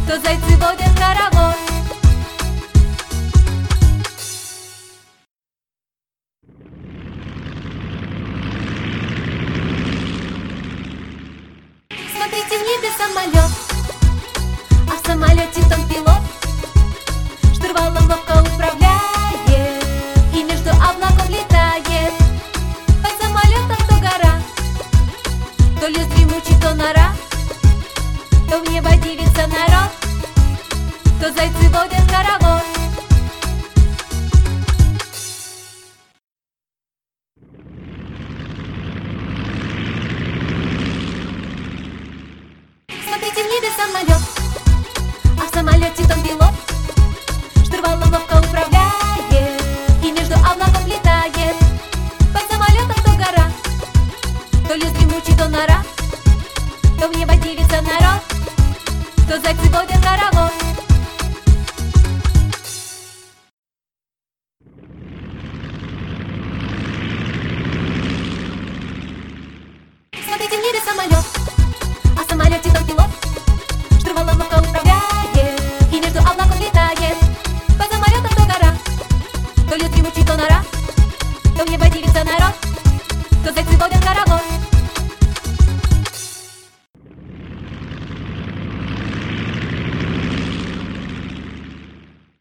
то зайцы водят хоровод. Смотрите, в небе самолет, а в самолете там пилот штурвалом ловко управляет и между облаков летает. Под самолетом то гора, то лес дремучий, то нора, то в небо дивится народ, то зайцы водят хоровод. Смотрите, в небе самолет, а в самолете там пилот штурвалом ловко управляет и между облаков летает. Под самолетом то гора, то лес дремучий, то нора, то в небо дивится народ, то зайцы водят хоровод.